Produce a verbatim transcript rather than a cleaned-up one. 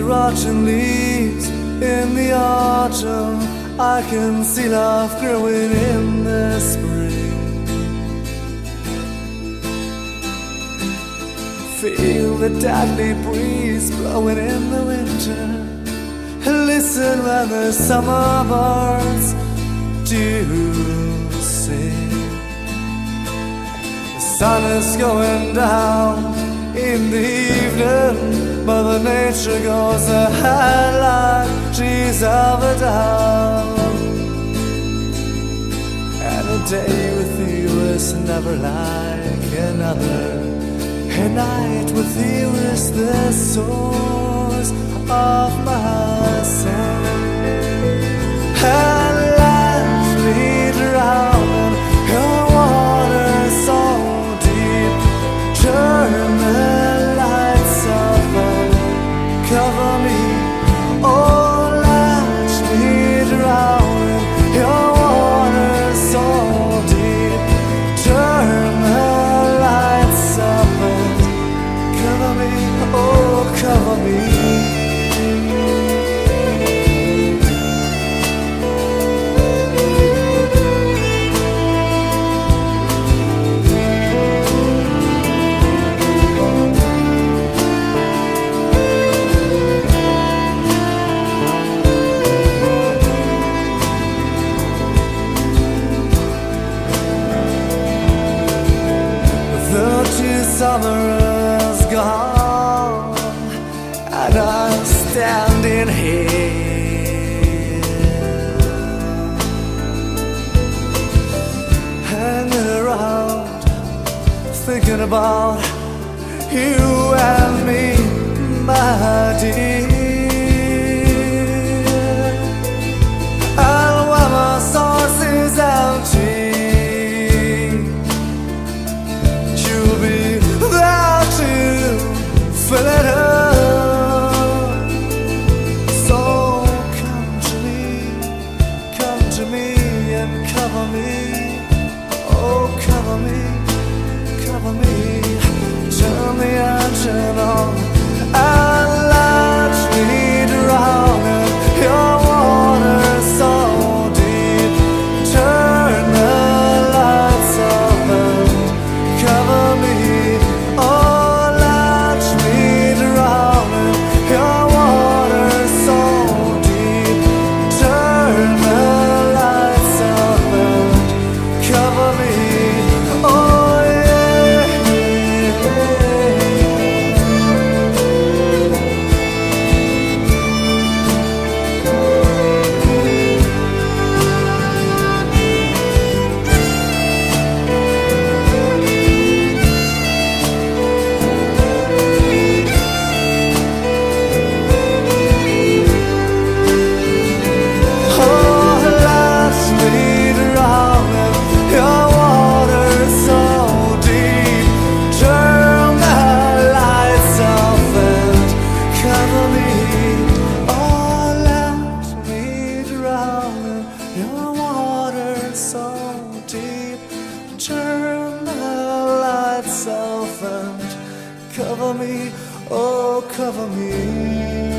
rotten leaves in the autumn. I can see love growing in the spring. Feel the deadly breeze blowing in the winter. Listen when the summer birds do sing. The sun is going down in the evening, Mother Nature goes ahead like she's over down. And a day with you is never like another. A night with you is the source of my soul. And let me drown in your water so deep. Turn the lights off and cover me. Oh, let me drown in your water so deep. Turn the lights off and cover me. Oh, cover me. Summer is gone, and I'm standing here, hanging around, thinking about you and me, my dear. And when my source is empty, fill it up. So come to me, come to me and cover me. Oh, cover me, cover me. Turn the engine on and let me drown in your water so deep. Turn the lights off and cover me. Oh, turn the lights off and cover me, oh, cover me.